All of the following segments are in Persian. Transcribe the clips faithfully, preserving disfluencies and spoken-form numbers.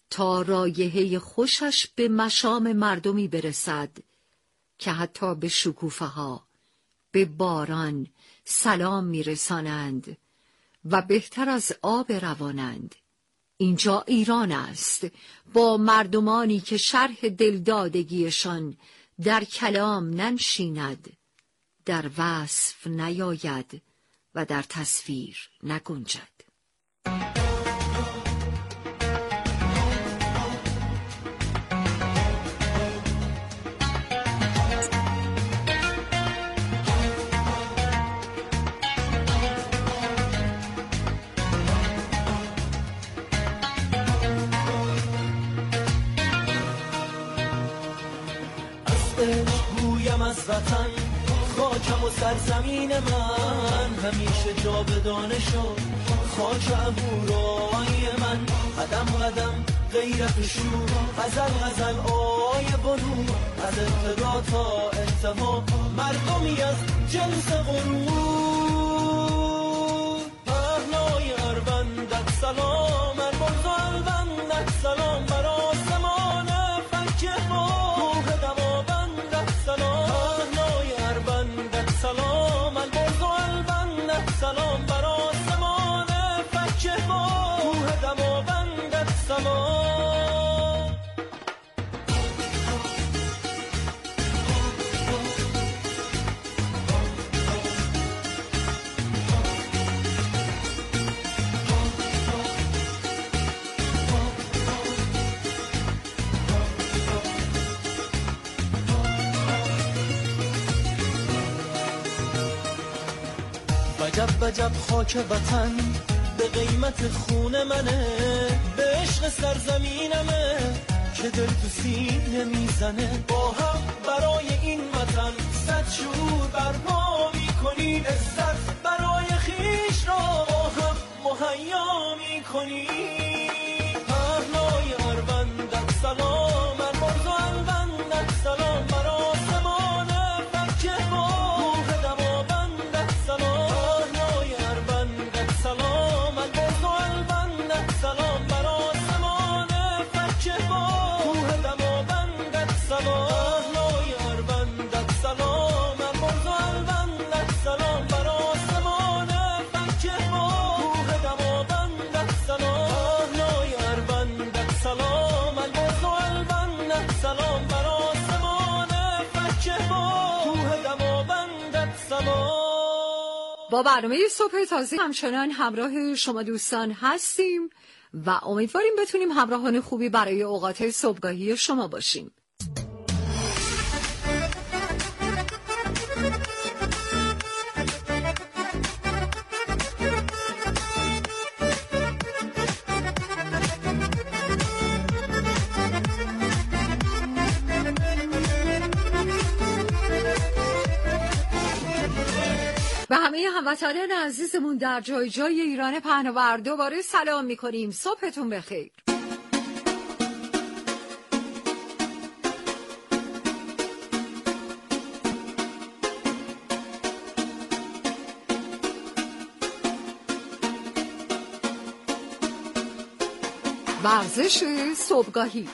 تا رایحه خوشش به مشام مردمی برسد که حتی به شکوفه ها، به باران سلام میرسانند و بهتر از آب روانند. اینجا ایران است، با مردمانی که شرح دلدادگیشان در کلام ننشیند، در وصف نیاید و در تصویر نگنجد. گویم از وطن، خاکم و سرزمین من همیشه جاودانه شد. خاک عبورای من قدم قدم غیرت شور، غزل غزل آی بنو، از ابتدا تا انتها مردمی از جنس غرور. پهنای اربندت سلام، ارباز و البندت سلام، بر آسمان فکه ها کوه دماوندت سلام. پهنای اربندت سلام، البرز و البندت سلام، بر آسمان فکه ها کوه دماوندت سلام. وجب وجب خاک وطن به قیمت خون منه، به عشق سرزمینمه که دل تو سینه میزنه. با هم برای این وطن صد شور برپا میکنیم، عزت برای خیش را با هم مهیا میکنیم. پهنای اربندت سلام، ارباز و البندت سلام، بر آسمان فکه ها کوه دماوندت سلام. پهنای اربندت سلام، البرز و البندت سلام، بر آسمان فکه ها کوه دماوندت سلام. پهنای اربندت سلام، البرز و البندت سلام، بر آسمان فکه ها کوه دماوندت سلام. پهنای اربندت سلام، البرز و البندت سلام، بر آسمان فکه ها کوه دماوندت سلام. با برنامه صبح تازه همچنان همراه شما دوستان هستیم و امیدواریم بتونیم همراهان خوبی برای اوقات صبحگاهی شما باشیم. به همه هموطنان عزیزمون در جای جای ایران پهناور دوباره سلام میکنیم. صبحتون بخیر. ورزش صبحگاهی.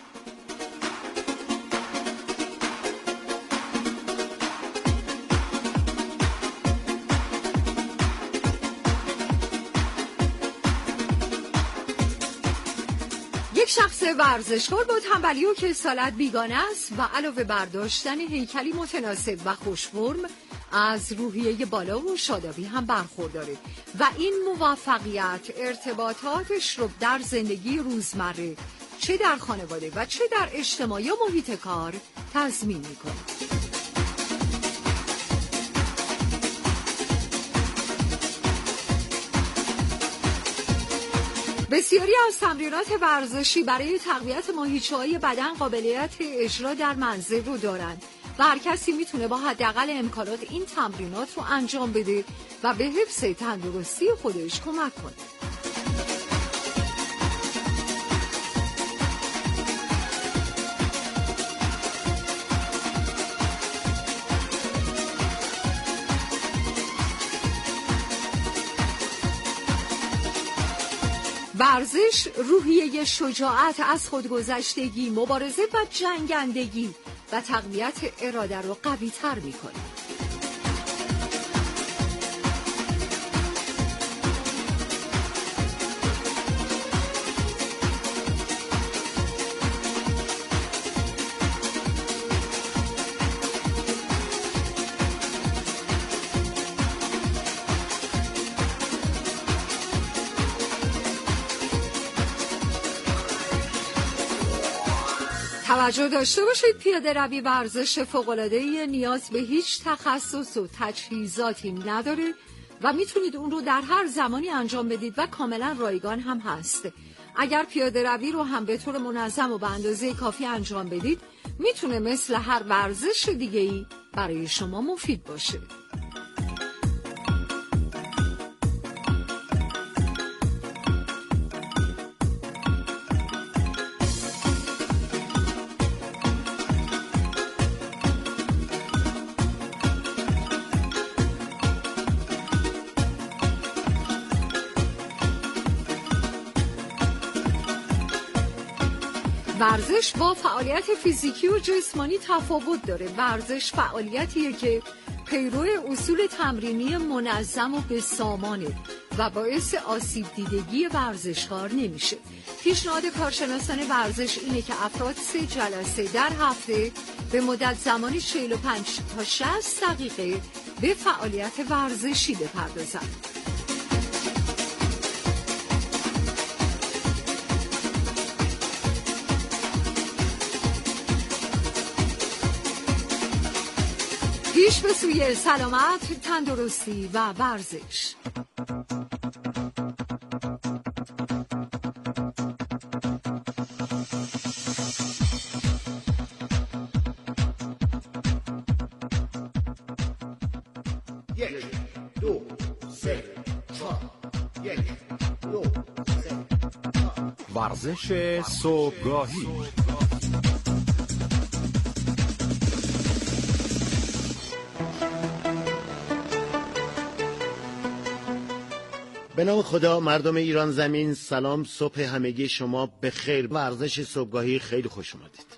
یک شخص ورزشکار با تنبلی و کسالت بیگانه است و علاوه بر داشتن هیکلی متناسب و خوش‌فرم از روحیه بالا و شادابی هم برخورداره و این موفقیت ارتباطاتش رو در زندگی روزمره چه در خانواده و چه در اجتماع یا محیط کار تضمین میکنه. بسیاری از تمرینات ورزشی برای تقویت ماهیچه‌های بدن قابلیت اجرا در منزل رو دارند و هر کسی میتونه با حداقل امکانات این تمرینات رو انجام بده و به حفظ تندرستی خودش کمک کنه. ورزش روحیه شجاعت، از خودگذشتگی، مبارزه و جنگندگی و تقویت اراده رو قوی تر می‌کنه. توجه داشته باشید پیاده روی ورزش فوق‌العاده‌ای نیاز به هیچ تخصص و تجهیزاتی نداره و میتونید اون رو در هر زمانی انجام بدید و کاملا رایگان هم هست. اگر پیاده روی رو هم به طور منظم و به اندازه کافی انجام بدید میتونه مثل هر ورزش دیگه‌ای برای شما مفید باشه. ورزش با فعالیت فیزیکی و جسمانی تفاوت داره. ورزش فعالیتیه که پیرو اصول تمرینی منظم و بسامانه و باعث آسیب دیدگی ورزشکار نمیشه. پیشنهاد کارشناسان ورزش اینه که افراد سه جلسه در هفته به مدت زمانی چهل و پنج تا شصت دقیقه به فعالیت ورزشی بپردازند. پیش به سوی سلامت، تندرستی و ورزش. یک، دو، سه، چهار. یک، دو، سه، چهار. ورزش صبحگاهی. به نام خدا، مردم ایران زمین، سلام، صبح همگی شما به خیر. ورزش صبحگاهی خیلی خوش اومدید.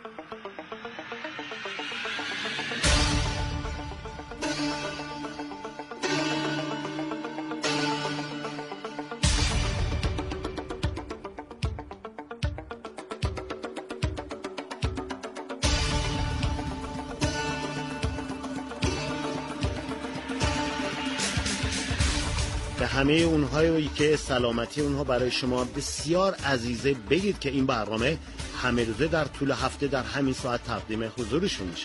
به همه اونهایی که سلامتی اونها برای شما بسیار عزیزه بگید که این برنامه همه روزه در طول هفته در همین ساعت تقدیم حضورشون میشه.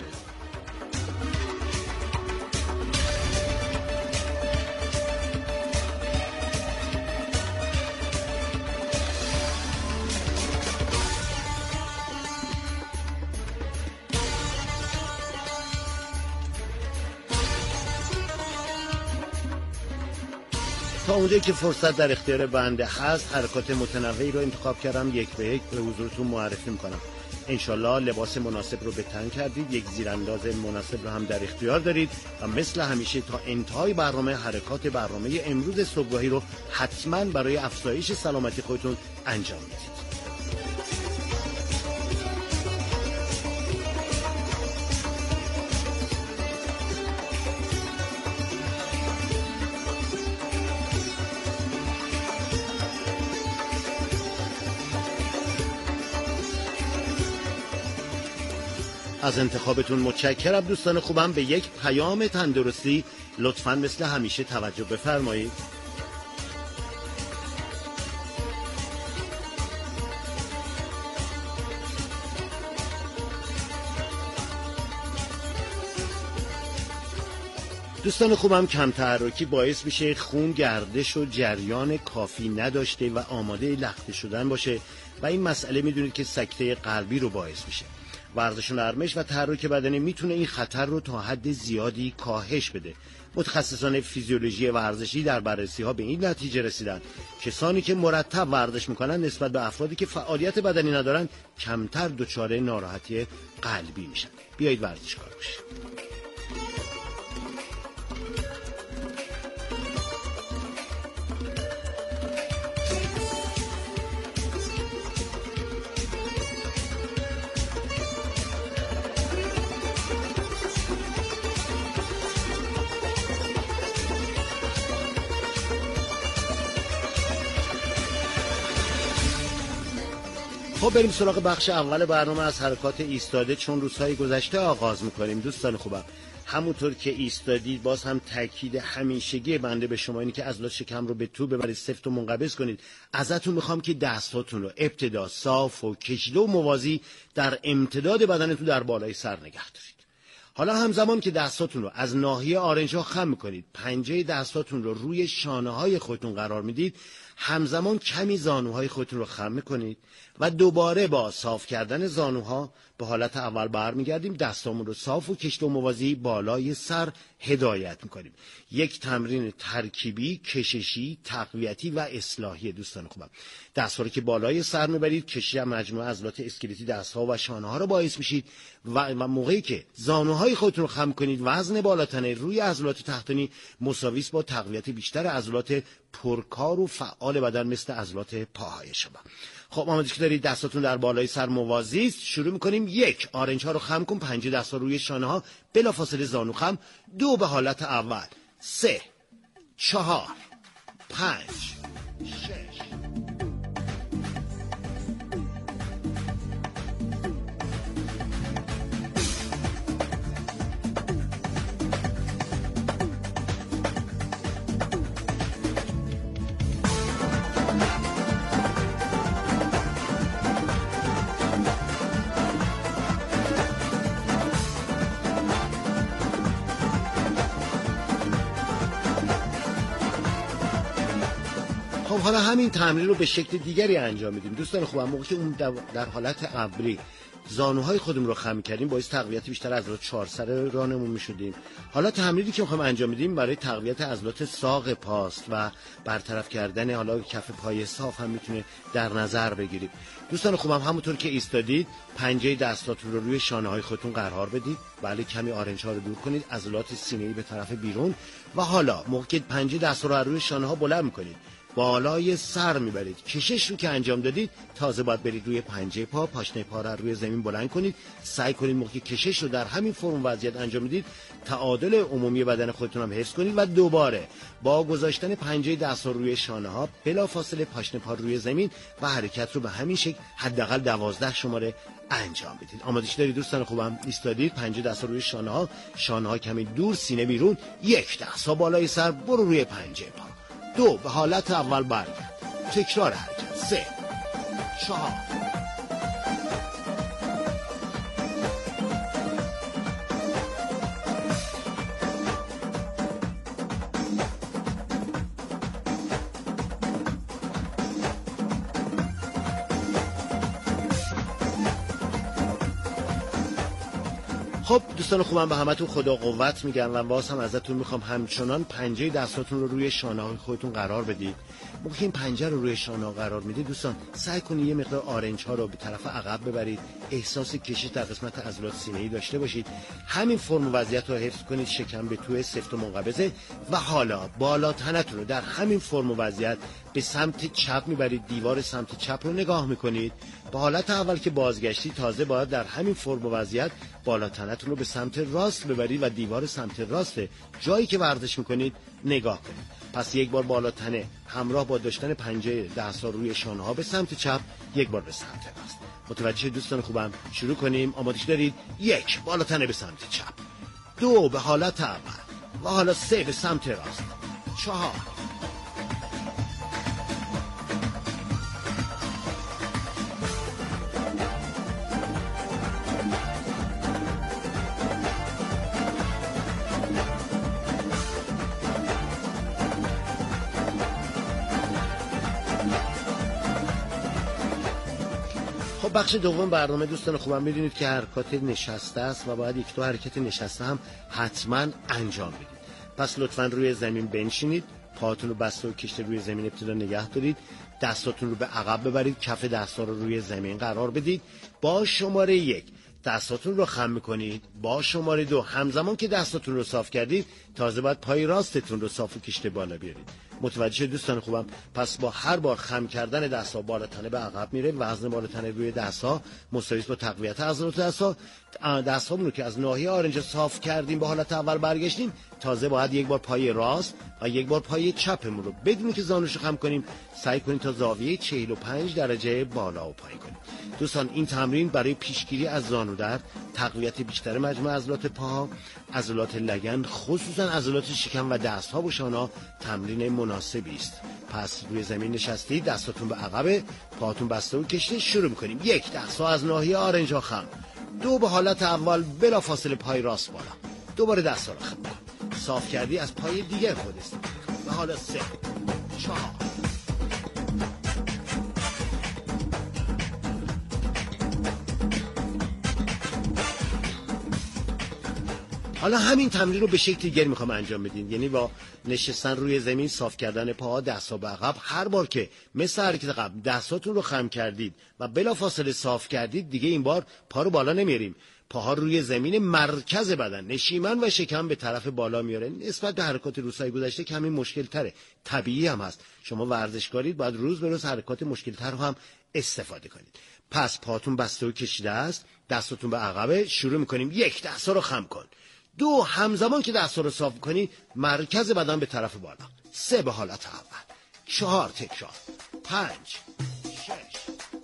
تا اونجایی که فرصت در اختیار بنده هست حرکات متنوعی رو انتخاب کردم، یک به یک به حضورتون معرفی میکنم. انشالله لباس مناسب رو به تن کردید، یک زیرانداز مناسب رو هم در اختیار دارید و مثل همیشه تا انتهای برنامه حرکات برنامه امروز صبحگاهی رو حتما برای افزایش سلامتی خودتون انجام میدید. از انتخابتون متشکرم دوستان خوبم. به یک پیام تندرستی لطفاً مثل همیشه توجه بفرمایید. دوستان خوبم، کم تحرکی باعث میشه خون گردش و جریان کافی نداشته و آماده لخته شدن باشه و این مسئله میدونید که سکته قلبی رو باعث میشه. ورزش و نرمش و تحرک بدنی میتونه این خطر رو تا حد زیادی کاهش بده. متخصصان فیزیولوژی ورزشی در بررسی‌ها به این نتیجه رسیدن کسانی که مرتب ورزش میکنن نسبت به افرادی که فعالیت بدنی ندارن کمتر دچار ناراحتی قلبی میشن. بیایید ورزشکار بشیم. خب بریم سراغ بخش اول برنامه. از حرکات ایستاده چون روزهای گذشته آغاز میکنیم. دوستان خوبم، همونطور که ایستادید باز هم تاکید همیشگی بنده به شما اینه که عضلات شکم رو به تو ببرید، سفت و منقبض کنید. ازتون میخوام که دستاتون رو ابتدا صاف و کشیده و موازی در امتداد بدنتون در بالای سر نگه دارید. حالا همزمان که دستاتون رو از ناحیه آرنج‌ها خم میکنید، پنجه دستاتون رو روی شانه‌های خودتون قرار میدید، همزمان کمی زانوهای خودتون رو خم میکنید و دوباره با صاف کردن زانوها به حالت اول برمیگردیم. دستامون رو صاف و کشیده و موازی بالای سر هدایت میکنیم. یک تمرین ترکیبی، کششی، تقویتی و اصلاحی. دوستان خوبم، دست‌ها رو که بالای سر میبرید، کشش مجموعه عضلات اسکلتی دست‌ها و شانه‌ها رو باعث میشید و موقعی که زانوهای خودتون رو خم کنید، وزن بالاتنه روی عضلات تحتانی مساوی است با تقویت بیشتر عضلات پرکار و فعال بدن مثل عضلات پاهای شما. خب آماده که دارید دستاتون در بالای سر موازی است، شروع میکنیم. یک، آرنج ها رو خم کن، پنجه دستا روی شانه ها، بلافاصله زانو خم. دو، به حالت اول. سه، چهار، پنج، شش. خب حالا همین تمرین رو به شکل دیگری انجام میدیم. دوستان خوبم، موقعی که اون در حالت قبلی زانوهای خودمون رو خم کردیم، باعث تقویت بیشتر عضلات چهارسر رانمون میشدیم. حالا تمرینی که میخوایم انجام بدیم برای تقویت عضلات ساق پاست و برطرف کردن حالا کف پای صاف هم میتونه در نظر بگیریم. دوستان خوبم، همونطور که ایستادید، پنجه دستاتون رو روی شانه‌های خودتون قرار بدید. بله، کمی آرنج ها رو دور کنید، عضلات سینه‌ای به طرف بیرون. و حالا موقعی که پنجه دستا رو از روی شانه‌ها بلند میکنید، بالای سر میبرید. کشش رو که انجام دادید، تازه باید برید روی پنجه پا، پاشنه پا رو روی زمین بلند کنید. سعی کنید موقعی کشش رو در همین فرم وضعیت انجام میدید، تعادل عمومی بدن خودتون هم حفظ کنید و دوباره با گذاشتن پنجه دست روی شانه ها، بلافاصله پاشنه پا روی زمین و حرکت رو به همین شکل حداقل دوازده شماره انجام بدید. آمادگی دارید دوستان خوبم؟ ایستادید، پنجه دست روی شانه ها، شانه ها کمی دور، سینه بیرون. یک، دست ها بالای سر، برو روی پنجه پا. دو، به حالت اول برگرد. تکرار حرکت. سه، چهار. خب دوستان خوبم، به همتون خدا قوت میگم و باز هم ازتون میخوام همچنان پنجه دستاتون رو روی شانه‌های خودتون قرار بدید. موقعی این پنجه رو روی شانه‌ها قرار میدید، دوستان سعی کنید یه مقدار آرنج ها رو به طرف عقب ببرید، احساس کشش در قسمت عضلات سینه‌ای داشته باشید. همین فرم و وضعیت رو حفظ کنید، شکم به تو سفت و منقبضه. و حالا بالا تنتون رو در همین فرم و وضعیت به سمت چپ میبرید، دیوار سمت چپ رو نگاه میکنید. با حالت اول که بازگشتی، تازه باید در همین فرم و وضعیت بالا تنتون رو به سمت راست ببرید و دیوار سمت راست جایی که ورزش میکنید نگاه کنید. پس یک بار بالا تنه همراه با داشتن پنجه دستا روی شانه ها به سمت چپ، یک بار به سمت راست. متوجه دوستان خوبم؟ شروع کنیم. آمادگی دارید؟ یک، بالا تنه به سمت چپ. دو، به حالت اول. و حالا سه، به سمت راست. چهار. بخش دوم برنامه دوستان خوبم، میدونید که حرکات نشسته است و باید یک دو حرکت نشسته هم حتما انجام بدید. پس لطفاً روی زمین بنشینید، پاهاتون رو بسته و کشته روی زمین ابتدا نگه دارید، دستاتون رو به عقب ببرید، کف دستا رو روی زمین قرار بدید. با شماره یک دستاتون رو خم میکنید. با شماره دو همزمان که دستاتون رو صاف کردید، تازه باید پای راستتون رو صاف و کشته بالا بیارید. متوجه شد دوستان خوبم؟ پس با هر بار خم کردن دست‌ها بالا تنه به عقب میره، وزن بالا تنه روی دست‌ها مساوی با تقویت عضلات دست‌ها. دست‌هامون رو که از ناحیه آرنج صاف کردیم به حالت اول برگشتیم، تازه باید یک بار پای راست و یک بار پای چپمون رو بدون که زانوشو خم کنیم سعی کنیم تا زاویه چهل و پنج درجه بالا و پایین کنیم. دوستان این تمرین برای پیشگیری از زانو درد، تقویت بیشتر مجموع عضلات پاها، عضلات لگن، خصوصا عضلات شکم و دست‌ها و شانه‌ها تمرین مناسبی است. پس روی زمین نشستید، دستاتون به عقب، پاهاتون بسته و کشیده. شروع می‌کنیم. یک، دست‌ها از ناحیه آرنج ها خم. دو، به حالت اول بلا فاصله پای راست بالا. دوباره دست‌ها رو خم کن. صاف کردی، از پای دیگر خود استفاده کن. و حالا سه، چهار. حالا همین تمرین رو به شکل دیگری میخوام انجام بدین، یعنی با نشستن روی زمین، صاف کردن پاها، دست‌ها به عقب. هر بار که مثل حرکت قبل دستاتون رو خم کردید و بلافاصله صاف کردید، دیگه این بار پا رو بالا نمیاریم. پاها روی زمین، مرکز بدن، نشیمن و شکم به طرف بالا میاره. نسبت به حرکات روزهای گذشته کمی مشکل تره، طبیعی هم هست. شما ورزشکارید، باید روز به روز حرکات مشکل تر رو هم استفاده کنید. پس پاتون بسته و کشیده است، دستاتون به عقبه. شروع میکنیم. یک، دستا رو خم کن. دو، همزمان که دست‌ها رو صاف کنی مرکز بدن به طرف بالا. سه، به حالت اول. چهار، تکرار. پنج، شش.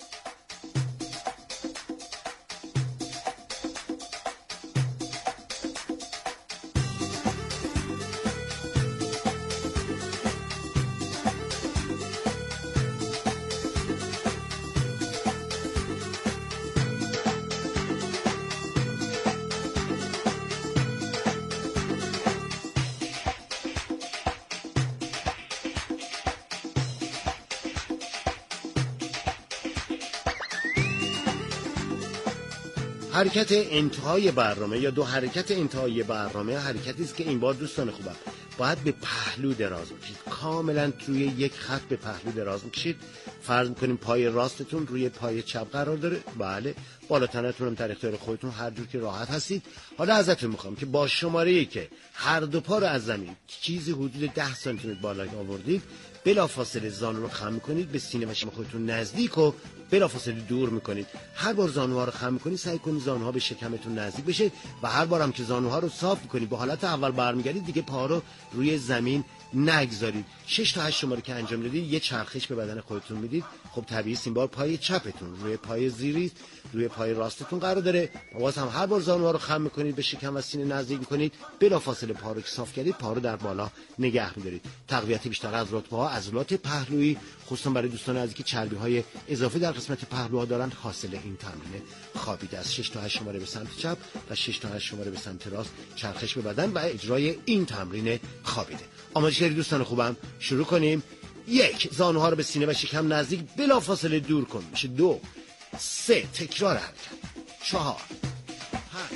حرکت انتهای برنامه یا دو حرکت انتهای برنامه حرکتی است که این بار دوستان خوبم باید به پهلو دراز بکشید. کاملا توی یک خط به پهلو دراز میکشید. فرض میکنیم پای راستتون روی پای چپ قرار داره. بله، بالا تنتون هم در اختیار خودتون، هر جور که راحت هستید. حالا ازتون میخوام که با شماره‌ای که هر دو پا رو از زمین چیزی حدود ده سانتی متر بالا آوردید، بلافاصله زانو رو خم میکنید، به سینه و شکم خودتون نزدیک و بلافاصله دور میکنید. هر بار زانوها رو خم میکنید سعی کنید زانوها به شکمتون نزدیک بشه و هر بار هم که زانوها رو صاف میکنید به حالت اول برمیگردید، دیگه پا رو روی زمین نگذارید. شش تا هشت شماره که انجام دادید یه چرخش به بدن خودتون میدید. خب طبیعی است این بار پای چپتون روی پای زیری روی پای راستتون قرار داره. باز هم هر بار زانوها رو خم میکنید، به شکم و سینه نزدیک میکنید، بلافاصله پا رو که صاف کردید پا رو در بالا نگه میدارید. تقویت بیشتر عضلات پاها، عضلات پهلویی، خصوصا برای دوستان عزیزی که چربی های اضافی در قسمت پهلوها دارن، حاصل این تمرین خوابیده است. شش تا هشت شماره به سمت چپ و شش تا هشت شماره به سمت راست چرخش به بدن و اجرای این تمرین خوابیده. آماده شدید دوستان خوبم؟ شروع کنیم. یک، زانوها رو به سینه و شکم نزدیک بلافاصله دور کن. میشه دو، سه، تکرار حرکت. چهار، پنج.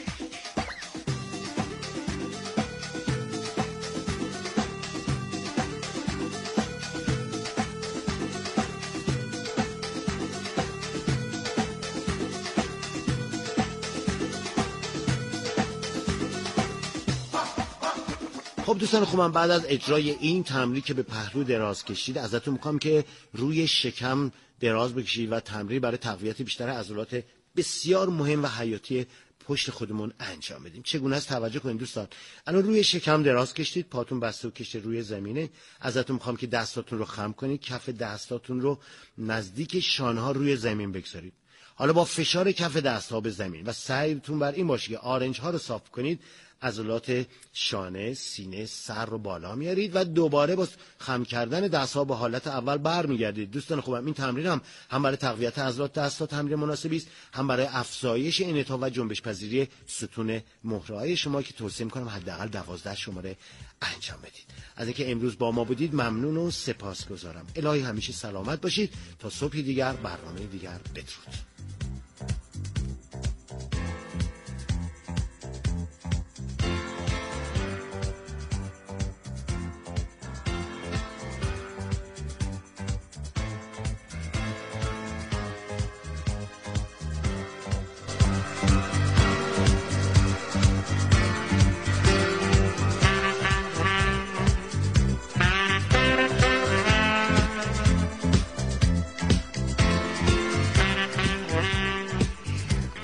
خب دوستان خوبم، بعد از اجرای این تمرین که به پهلو دراز کشید، ازتون میخوام که روی شکم دراز بکشید و تمرین برای تقویت بیشتر عضلات بسیار مهم و حیاتی پشت خودمون انجام بدیم. چگونه است؟ توجه کنید دوستان. الان روی شکم دراز کشید، پاتون بسته و کشته روی زمینه. ازتون میخوام که دستاتون رو خم کنید، کف دستاتون رو نزدیک شانه‌ها روی زمین بگذارید. حالا با فشار کف دست‌ها به زمین و سعیتون بر این باشه که آرنج ها رو صاف کنید، عضلات شانه، سینه، سر رو بالا میارید و دوباره با خم کردن دست‌ها به حالت اول برمیگردید. دوستان خوبم، این تمرین هم هم برای تقویت عضلات دست‌ها تمرین مناسبی است، هم برای افزایش انعطاف و جنبش پذیری ستون مهره‌های شما که توصیه می‌کنم حداقل دوازده شماره انجام بدید. از اینکه امروز با ما بودید ممنون و سپاسگزارم. الهی همیشه سلامت باشید. تا صبح دیگر، برنامه دیگر، بدرود.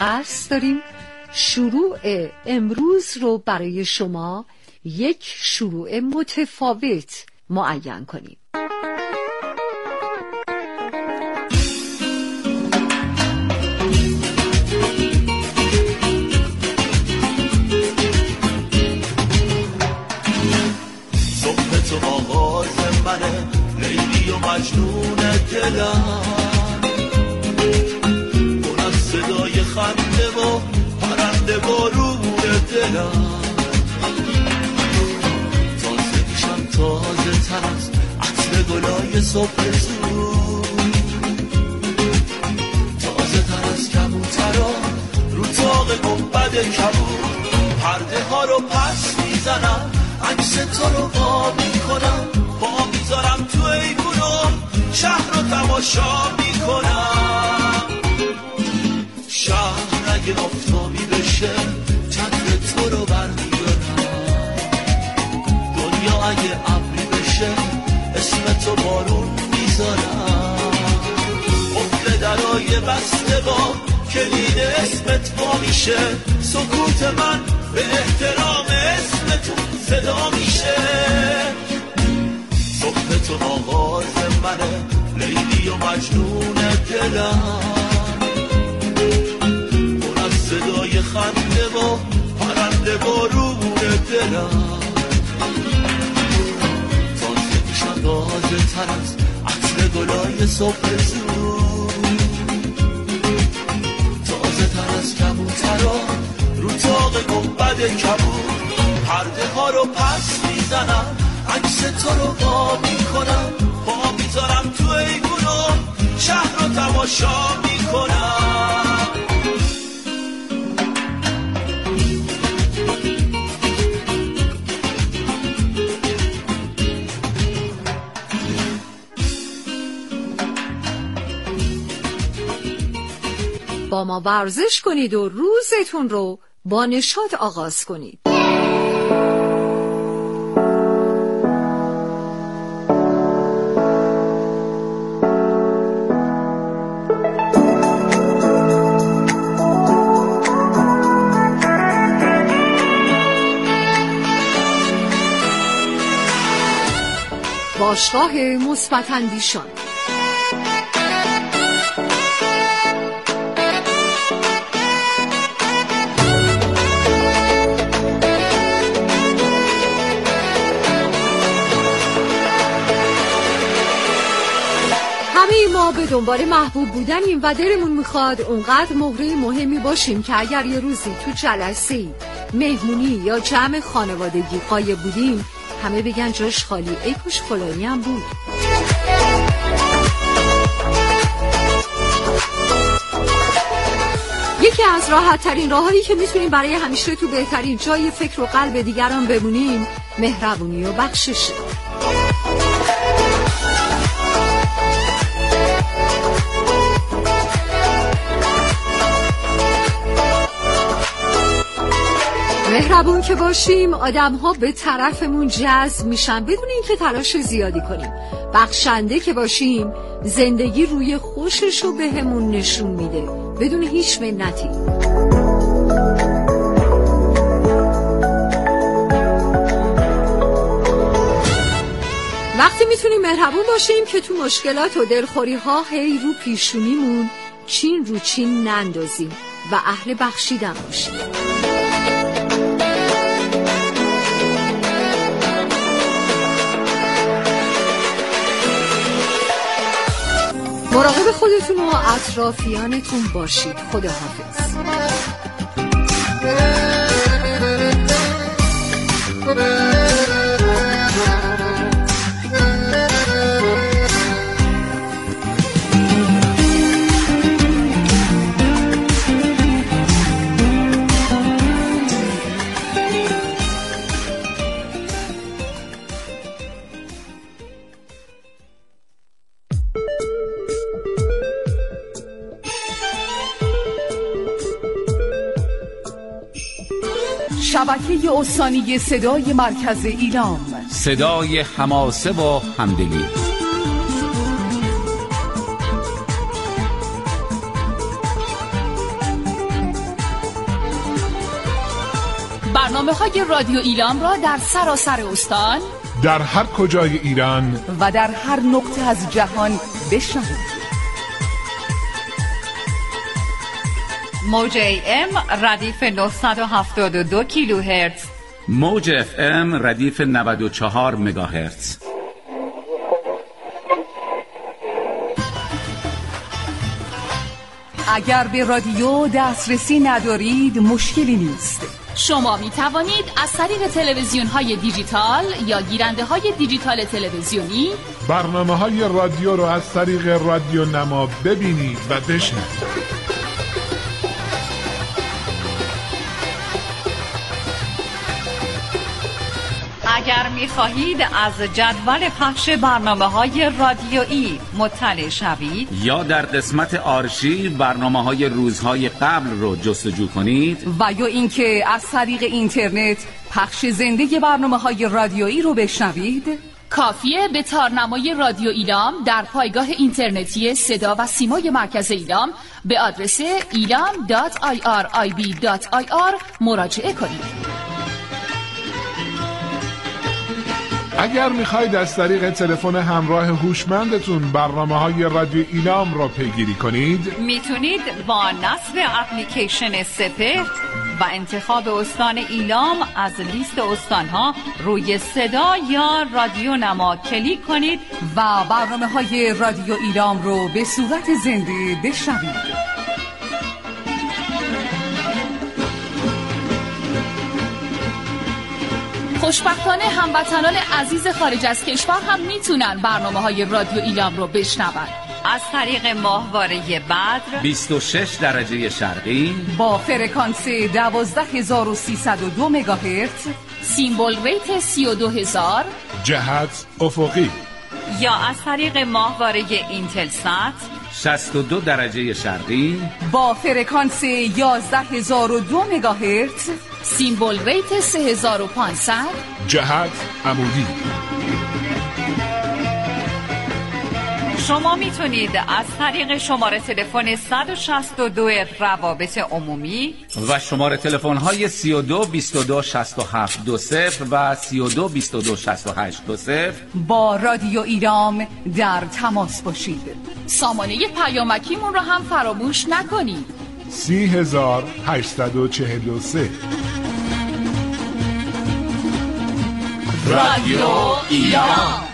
قصد داریم شروع امروز رو برای شما یک شروع متفاوت معین کنیم. صبح تو آغاز منه، لیلی و مجنون دلم، اون از صدای خنده و پرنده بارون دلم، تازه میشم تازه تر از عطر گلای صبح زود، تازه تر از کبوترا رو تاق گنبد کبود، پرده ها رو پس میزنم، عکس تو رو با میکنم، با میذارم تو ایوونم، شهر رو تماشا میکنم، شهر اگه آفتابی بشه چتر تو رو برمیدارم، دنیا اگه ابری بشه اسم تو بارون میذارم، قفل درای بسته با کلید اسمت با میشه، سکوت من به احترام اسم تو صدا میشه، صبح تو آغاز منه، لیلی و مجنون دلم، اون از صدای خنده و پرنده بارون دلم، تازه میشم تازه تر از عطر گلای صبح زود، تازه تر از کبوترا رو تاق گنبد کبود، پرده ها رو پس میزنم، عکس تو رو با میکنم، با میذارم تو ایوونم، شهر رو تماشا میکنم. با ما ورزش کنید و روزتون رو با نشاط آغاز کنید. باشگاه مثبت اندیشان. همه ما به دنبال محبوب بودنیم و دلمون میخواد اونقدر مهره مهمی باشیم که اگر یه روزی تو جلسه‌ای، مهمونی یا جمع خانوادگی غایب بودیم همه بگن جاش خالی، ای کاش فلانی هم بود. یکی از راحت ترین راهایی که میتونیم برای همیشه تو بهترین جای فکر و قلب دیگران بمونیم مهربونی و بخششه. مهربون که باشیم آدم‌ها به طرفمون جذب میشن بدون اینکه تلاش زیادی کنیم. بخشنده که باشیم زندگی روی خوششو بهمون نشون میده بدون هیچ منتی. وقتی میتونیم مهربون باشیم که تو مشکلات و دلخوری ها هی رو پیشونیمون چین رو چین نندازیم و اهل بخشیدن باشیم. مراقب خودتون و اطرافیانتون باشید. خداحافظ. شبکه استانی صدای مرکز ایلام، صدای حماسه و همدلی. برنامه‌های رادیو ایلام را در سراسر استان، در هر کجای ایران و در هر نقطه از جهان بشنوید. موج ای ام ردیف نهصد و هفتاد و دو کیلوهرتز، موج اف ام ردیف نود و چهار مگاهرتز. اگر به رادیو دسترسی ندارید مشکلی نیست. شما می توانید از طریق تلویزیون های دیجیتال یا گیرنده های دیجیتال تلویزیونی برنامه های رادیو رو از طریق رادیو نما ببینید و بشنوید. اگر می خواهید از جدول پخش برنامه های رادیویی مطلع شوید یا در قسمت آرشیو برنامه های روزهای قبل رو جستجو کنید و یا اینکه از طریق اینترنت پخش زنده برنامه های رادیویی رو بشنوید، کافیه به تارنمای رادیو ایلام در پایگاه اینترنتی صدا و سیمای مرکز ایلام به آدرس ایلام دات آی آر آی بی دات آی آر مراجعه کنید. اگر میخواید از طریق تلفن همراه هوشمندتون برنامه‌های رادیو ایلام را پیگیری کنید، میتونید با نصب اپلیکیشن سپهر و انتخاب استان ایلام از لیست استانها روی صدا یا رادیو نما کلیک کنید و برنامه‌های رادیو ایلام رو به صورت زنده بشنوید. خوشبختانه هموطنان عزیز خارج از کشور هم میتونن برنامه های رادیو ایلام رو بشنون از طریق ماهواره بدر بیست و شش درجه شرقی با فرکانس دوازده هزار و سیصد و دو مگاهرتز، سیمبل ریت سی و دو هزار، جهت افقی، یا از طریق ماهواره اینتلسات شصت و دو درجه شرقی با فرکانس یازده هزار و دو مگاهرتز، سیمبل ریت سه هزار و پانصد، جهت عمودی. شما میتونید از طریق شماره تلفن صد و شصت و دو روابط عمومی و شماره تلفن های سی و دو بیست و دو شصت و هفت دو صفر و سی و دو بیست و دو شصت و هشت دو صفر با رادیو ایلام در تماس باشید. سامانه پیامکیمون رو هم فراموش نکنید. سی هزار هشتصد و چهل و سه. رادیو ایلام.